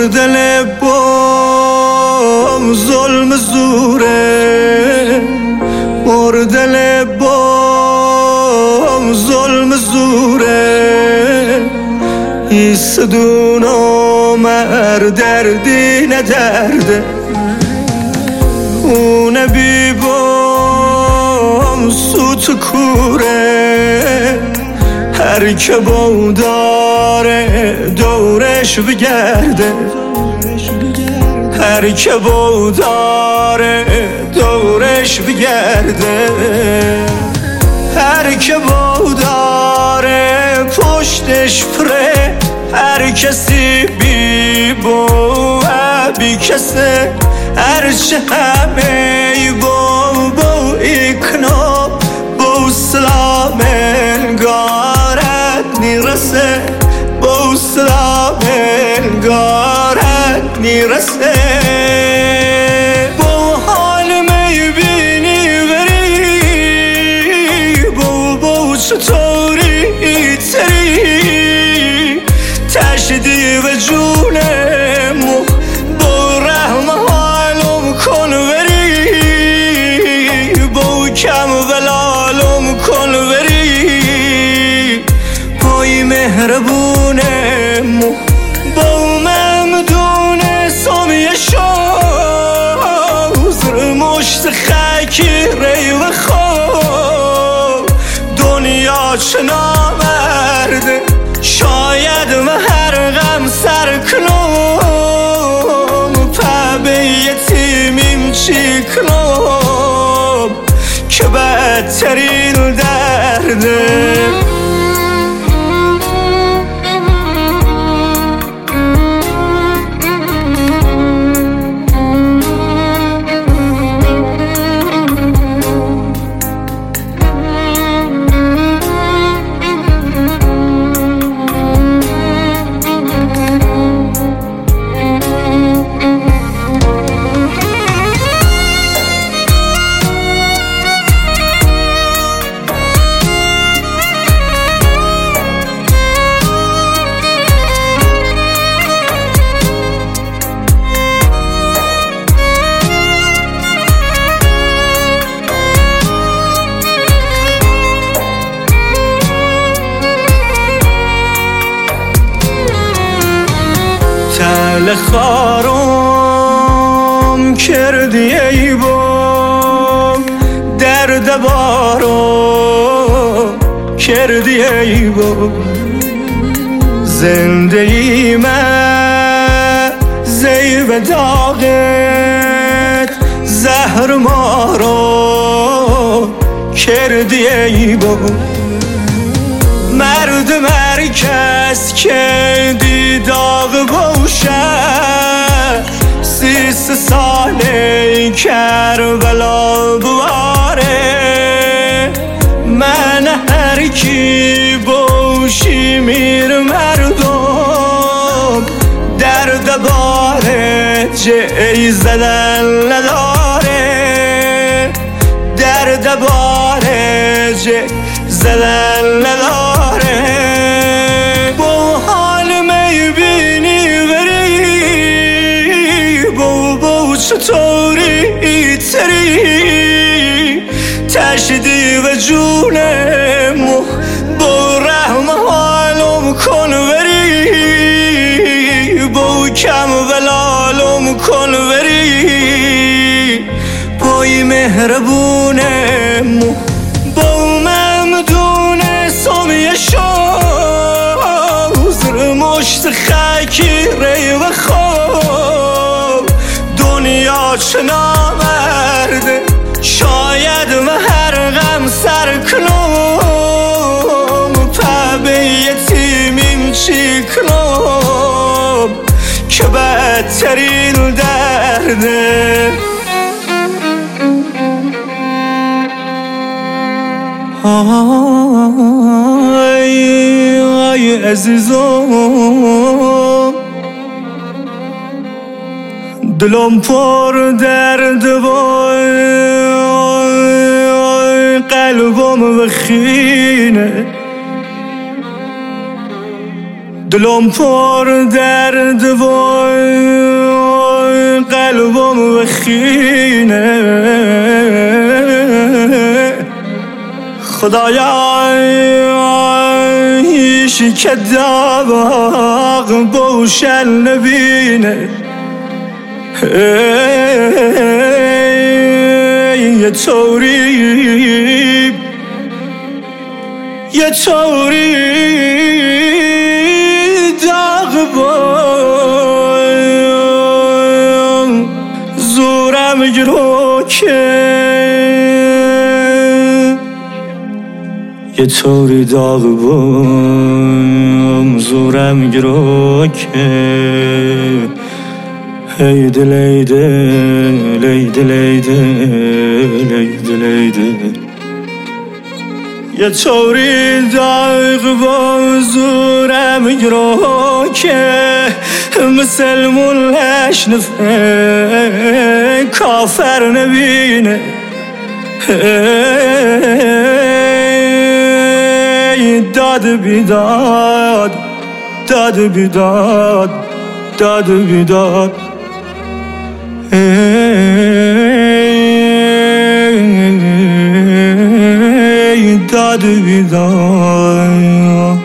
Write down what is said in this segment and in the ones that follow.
دل با ظلم زوره، دل با ظلم زوره، ایستدون آمر دردی ندرده، اون بی بام سوت کوره، هر که با داره دورش بگرده، هر که با داره دورش بگرده، هر که با داره پشتش پره، هر کسی بی با بی کسه، هرچه همه با ایکنا با سلام انگارت نیرسه، با سلام انگارت نیرسه. با حال میبینی بری، با چطوری تری، تشدی و جونمو با رحم حالم کن بری، با کم ولالم کن بری، پای مهربونمو با ممدون سامیه شازر مشت خاکی ری و خواب، دنیا چه نامرده شاید مهر غم سر کنم، پبه یتیمیم چی کنم که بدترین درده. تل خارم کردی ای با درد بارم کردی ای با زندگی من زیب داغت زهر مارو کردی ای با مرد مرکز که دیداغ باشه 30 ساله کربلا بواره، من هر کی باشی میر مردم درد باره جای زدن نداره، درد باره جای زدن نداره. با حال میبینی بری، با چطوری تری، تشدی و جونمو با رحم حالم کن بری، با کم ولالم کن بری، پای مهربونمو با ممدون سامیه شازر مشت خاکی ری و خواب، دنیا چه نامرده شاید مهر غم سر کنم، پبه یتیمیم چی کنم که بدترین درده. آی عزیزم دلم پر درد وای قلبم بخینه، دلم پر درد و قلبم بخینه خدایا هیچی که داغ بوشل نبینه یه طوری داغ بام زورم گرو که یه طوری داغ بام زورم گرو که ای دل ای دل ای دل ای دل ای دل ای دل یه طوری داغ با زورم گرو که مثل ملش نفه کافر نبینه داد بیداد داد بیداد داد بیداد داد بیداد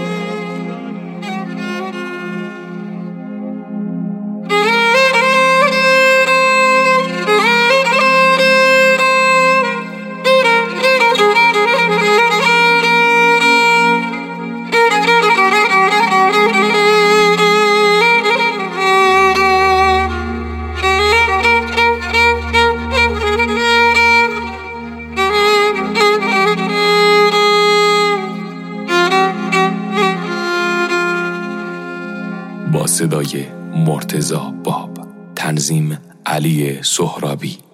با صدای مرتضی باب، تنظیم علی سهرابی.